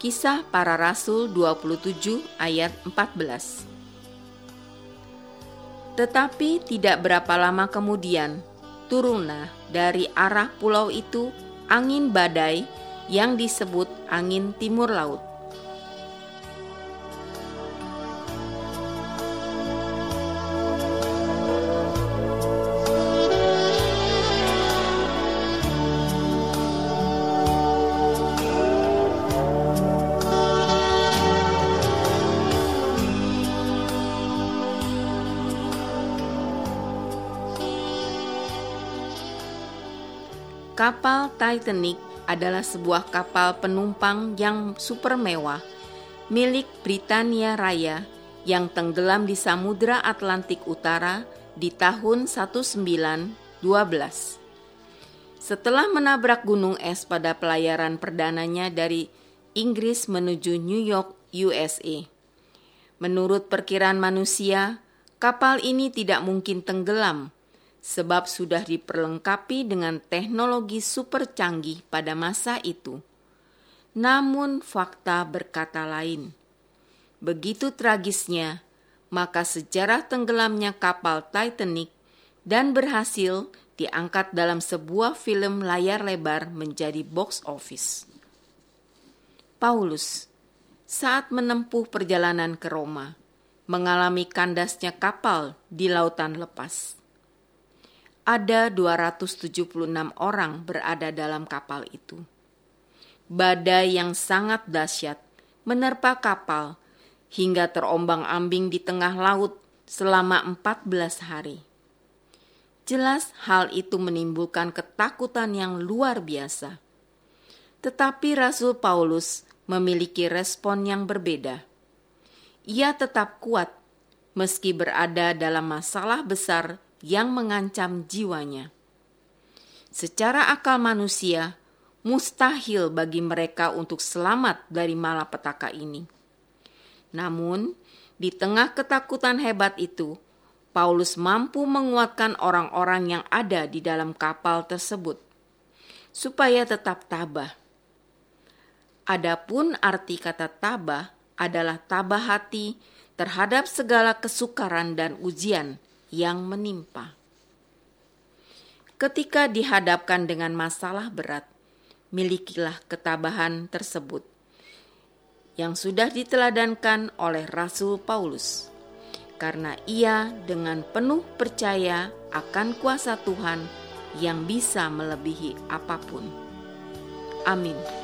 Kisah Para Rasul 27 ayat 14. Tetapi tidak berapa lama kemudian, turunlah dari arah pulau itu angin badai yang disebut angin timur laut. Kapal Titanic adalah sebuah kapal penumpang yang super mewah milik Britania Raya yang tenggelam di Samudra Atlantik Utara di tahun 1912. Setelah menabrak gunung es pada pelayaran perdananya dari Inggris menuju New York, USA. Menurut perkiraan manusia, kapal ini tidak mungkin tenggelam sebab sudah diperlengkapi dengan teknologi super canggih pada masa itu. Namun fakta berkata lain. Begitu tragisnya, maka sejarah tenggelamnya kapal Titanic dan berhasil diangkat dalam sebuah film layar lebar menjadi box office. Paulus, saat menempuh perjalanan ke Roma, mengalami kandasnya kapal di lautan lepas. Ada 276 orang berada dalam kapal itu. Badai yang sangat dahsyat menerpa kapal hingga terombang-ambing di tengah laut selama 14 hari. Jelas hal itu menimbulkan ketakutan yang luar biasa. Tetapi Rasul Paulus memiliki respon yang berbeda. Ia tetap kuat meski berada dalam masalah besar yang mengancam jiwanya. Secara akal manusia, mustahil bagi mereka untuk selamat dari malapetaka ini. Namun, di tengah ketakutan hebat itu, Paulus mampu menguatkan orang-orang yang ada di dalam kapal tersebut, supaya tetap tabah. Adapun arti kata tabah adalah tabah hati terhadap segala kesukaran dan ujian yang menimpa. Ketika dihadapkan dengan masalah berat, milikilah ketabahan tersebut yang sudah diteladankan oleh Rasul Paulus, karena ia dengan penuh percaya akan kuasa Tuhan yang bisa melebihi apapun. Amin.